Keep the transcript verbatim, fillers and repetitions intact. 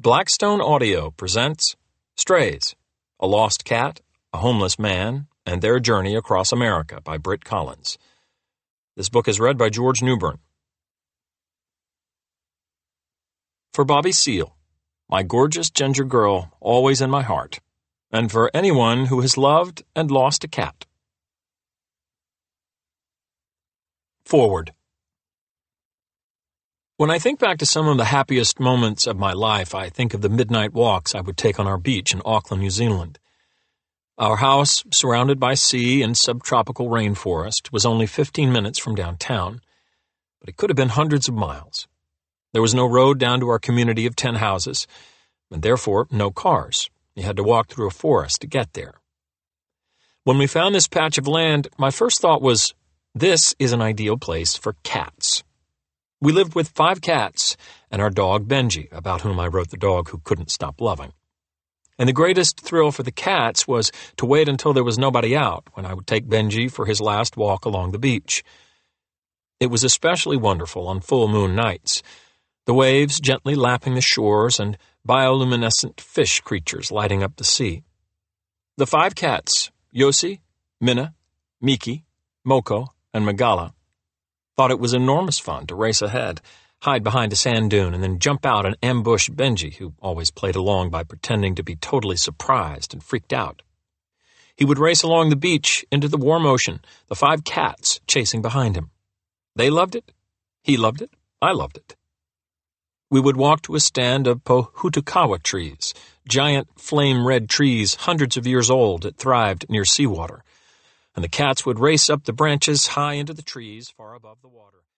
Blackstone Audio presents Strays, A Lost Cat, a Homeless Man, and Their Journey Across America by Britt Collins. This book is read by George Newbern. For Bobby Seale, my gorgeous ginger girl always in my heart, and for anyone who has loved and lost a cat. Forward. When I think back to some of the happiest moments of my life, I think of the midnight walks I would take on our beach in Auckland, New Zealand. Our house, surrounded by sea and subtropical rainforest, was only fifteen minutes from downtown, but it could have been hundreds of miles. There was no road down to our community of ten houses, and therefore no cars. You had to walk through a forest to get there. When we found this patch of land, my first thought was, this is an ideal place for cats. We lived with five cats and our dog Benji, about whom I wrote The Dog Who Couldn't Stop Loving. And the greatest thrill for the cats was to wait until there was nobody out, when I would take Benji for his last walk along the beach. It was especially wonderful on full moon nights, the waves gently lapping the shores and bioluminescent fish creatures lighting up the sea. The five cats, Yossi, Minna, Miki, Moko, and Magala, thought it was enormous fun to race ahead, hide behind a sand dune, and then jump out and ambush Benji, who always played along by pretending to be totally surprised and freaked out. He would race along the beach into the warm ocean, the five cats chasing behind him. They loved it. He loved it. I loved it. We would walk to a stand of pohutukawa trees, giant flame-red trees hundreds of years old that thrived near seawater, and the cats would race up the branches high into the trees far above the water.